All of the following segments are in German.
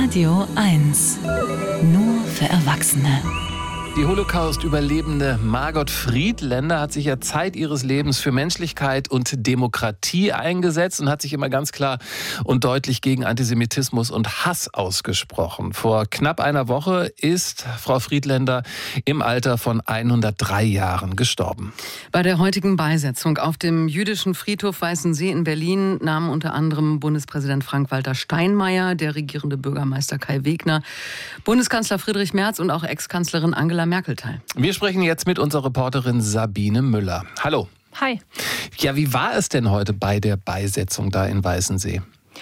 Radio 1. Nur für Erwachsene. Die Holocaust-Überlebende Margot Friedländer hat sich ja Zeit ihres Lebens für Menschlichkeit und Demokratie eingesetzt und hat sich immer ganz klar und deutlich gegen Antisemitismus und Hass ausgesprochen. Vor knapp einer Woche ist Frau Friedländer im Alter von 103 Jahren gestorben. Bei der heutigen Beisetzung auf dem jüdischen Friedhof Weißensee in Berlin nahmen unter anderem Bundespräsident Frank-Walter Steinmeier, der regierende Bürgermeister Kai Wegner, Bundeskanzler Friedrich Merz und auch Ex-Kanzlerin Angela Merkel teil. Wir sprechen jetzt mit unserer Reporterin Sabine Müller. Hallo. Hi. Ja, wie war es denn heute bei der Beisetzung da in Weißensee?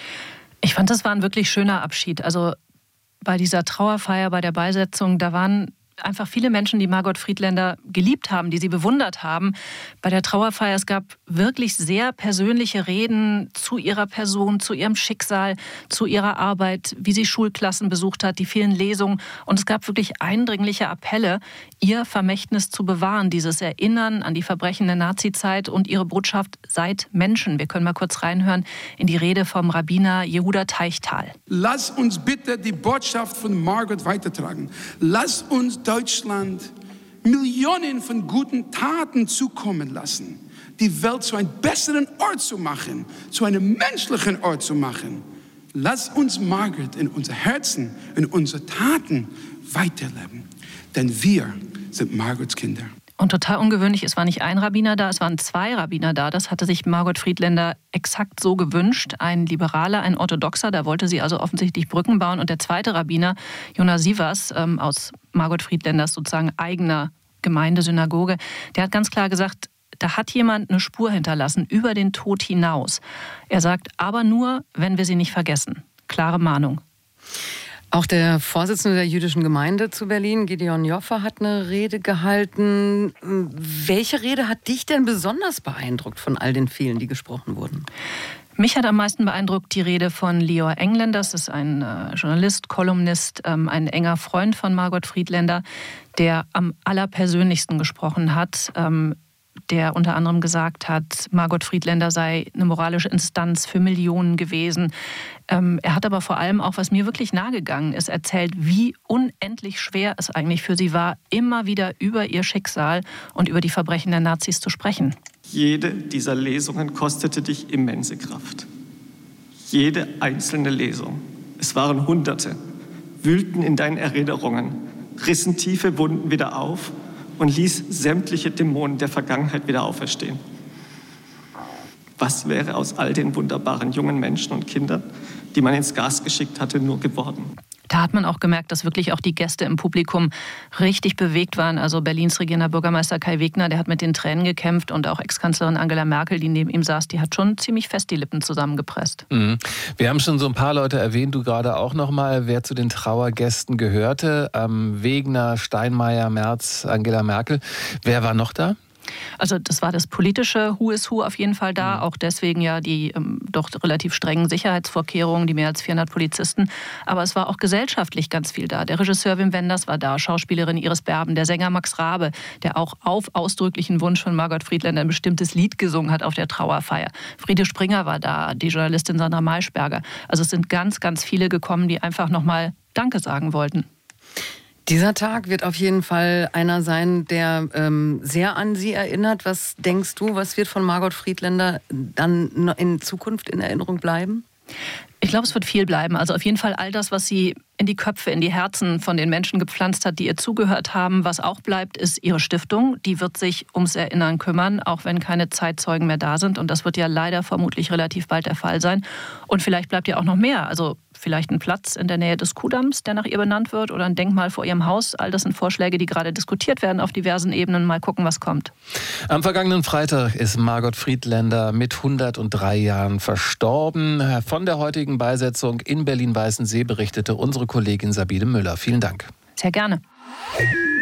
Ich fand, das war ein wirklich schöner Abschied. Also bei dieser Trauerfeier, bei der Beisetzung, da waren einfach viele Menschen, die Margot Friedländer geliebt haben, die sie bewundert haben. Bei der Trauerfeier, es gab wirklich sehr persönliche Reden zu ihrer Person, zu ihrem Schicksal, zu ihrer Arbeit, wie sie Schulklassen besucht hat, die vielen Lesungen. Und es gab wirklich eindringliche Appelle, ihr Vermächtnis zu bewahren, dieses Erinnern an die Verbrechen der Nazizeit und ihre Botschaft: seid Menschen. Wir können mal kurz reinhören in die Rede vom Rabbiner Yehuda Teichtal. Lass uns bitte die Botschaft von Margot weitertragen. Lass uns Deutschland Millionen von guten Taten zukommen lassen, die Welt zu einem besseren Ort zu machen, zu einem menschlichen Ort zu machen. Lass uns Margot in unser Herzen, in unsere Taten weiterleben, denn wir sind Margots Kinder. Und total ungewöhnlich, es war nicht ein Rabbiner da, es waren zwei Rabbiner da. Das hatte sich Margot Friedländer exakt so gewünscht. Ein Liberaler, ein Orthodoxer, da wollte sie also offensichtlich Brücken bauen. Und der zweite Rabbiner, Jonah Sievers, aus Margot Friedländers sozusagen eigener Gemeindesynagoge, der hat ganz klar gesagt, da hat jemand eine Spur hinterlassen über den Tod hinaus. Er sagt, aber nur, wenn wir sie nicht vergessen. Klare Mahnung. Auch der Vorsitzende der jüdischen Gemeinde zu Berlin, Gideon Joffe, hat eine Rede gehalten. Welche Rede hat dich denn besonders beeindruckt von all den vielen, die gesprochen wurden? Mich hat am meisten beeindruckt die Rede von Lior Engländer. Das ist ein Journalist, Kolumnist, ein enger Freund von Margot Friedländer, der am allerpersönlichsten gesprochen hat. Der unter anderem gesagt hat, Margot Friedländer sei eine moralische Instanz für Millionen gewesen. Er hat aber vor allem auch, was mir wirklich nahegegangen ist, erzählt, wie unendlich schwer es eigentlich für sie war, immer wieder über ihr Schicksal und über die Verbrechen der Nazis zu sprechen. Jede dieser Lesungen kostete dich immense Kraft. Jede einzelne Lesung, es waren Hunderte, wühlten in deinen Erinnerungen, rissen tiefe Wunden wieder auf und ließ sämtliche Dämonen der Vergangenheit wieder auferstehen. Was wäre aus all den wunderbaren jungen Menschen und Kindern, die man ins Gas geschickt hatte, nur geworden? Da hat man auch gemerkt, dass wirklich auch die Gäste im Publikum richtig bewegt waren. Also Berlins regierender Bürgermeister Kai Wegner, der hat mit den Tränen gekämpft, und auch Ex-Kanzlerin Angela Merkel, die neben ihm saß, die hat schon ziemlich fest die Lippen zusammengepresst. Mhm. Wir haben schon so ein paar Leute erwähnt, du gerade auch noch mal, wer zu den Trauergästen gehörte. Wegner, Steinmeier, Merz, Angela Merkel. Wer war noch da? Also das war das politische Who is Who auf jeden Fall da, auch deswegen ja die doch relativ strengen Sicherheitsvorkehrungen, die mehr als 400 Polizisten. Aber es war auch gesellschaftlich ganz viel da. Der Regisseur Wim Wenders war da, Schauspielerin Iris Berben, der Sänger Max Rabe, der auch auf ausdrücklichen Wunsch von Margot Friedländer ein bestimmtes Lied gesungen hat auf der Trauerfeier. Friede Springer war da, die Journalistin Sandra Maischberger. Also es sind ganz, ganz viele gekommen, die einfach nochmal Danke sagen wollten. Dieser Tag wird auf jeden Fall einer sein, der sehr an sie erinnert. Was denkst du, was wird von Margot Friedländer dann in Zukunft in Erinnerung bleiben? Ich glaube, es wird viel bleiben. Also auf jeden Fall all das, was sie in die Köpfe, in die Herzen von den Menschen gepflanzt hat, die ihr zugehört haben. Was auch bleibt, ist ihre Stiftung. Die wird sich ums Erinnern kümmern, auch wenn keine Zeitzeugen mehr da sind. Und das wird ja leider vermutlich relativ bald der Fall sein. Und vielleicht bleibt ja auch noch mehr. Also vielleicht ein Platz in der Nähe des Kuhdamms, der nach ihr benannt wird, oder ein Denkmal vor ihrem Haus. All das sind Vorschläge, die gerade diskutiert werden auf diversen Ebenen. Mal gucken, was kommt. Am vergangenen Freitag ist Margot Friedländer mit 103 Jahren verstorben. Von der heutigen Beisetzung in Berlin-Weißensee berichtete unsere Kollegin Sabine Müller. Vielen Dank. Sehr gerne.